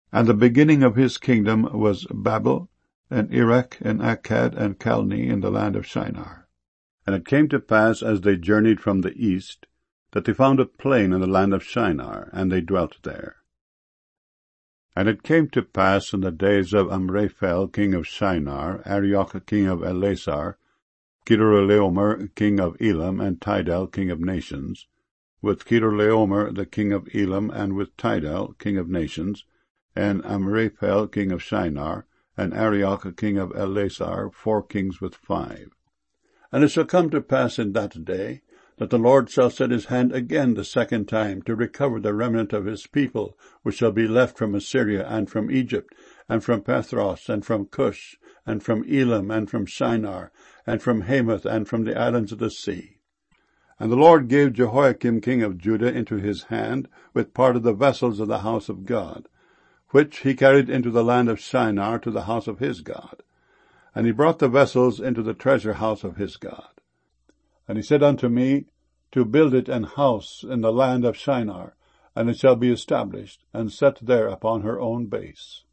And the beginning of his kingdom was Babel, and Erech, and Akkad, and Calneh in the land of Shinar. And it came to pass, as they journeyed from the east, that they found a plain in the land of Shinar, and they dwelt there. And it came to pass in the days of Amraphel king of Shinar, Arioch king of Elasar, Chedorlaomer king of Elam, and Tidal king of nations, with Chedorlaomer the king of Elam, and with Tidal king of nations, and Amraphel king of Shinar, and Arioch king of Elasar, 4 kings with 5. And it shall come to pass in that day, that the Lord shall set his hand again the second time to recover the remnant of his people, which shall be left from Assyria, and from Egypt, and from Pathros, and from Cush, and from Elam, and from Shinar, and from Hamath, and from the islands of the sea. And the Lord gave Jehoiakim king of Judah into his hand, with part of the vessels of the house of God, which he carried into the land of Shinar to the house of his God. And he brought the vessels into the treasure house of his God. And he said unto me, to build it an house in the land of Shinar, and it shall be established, and set there upon her own base.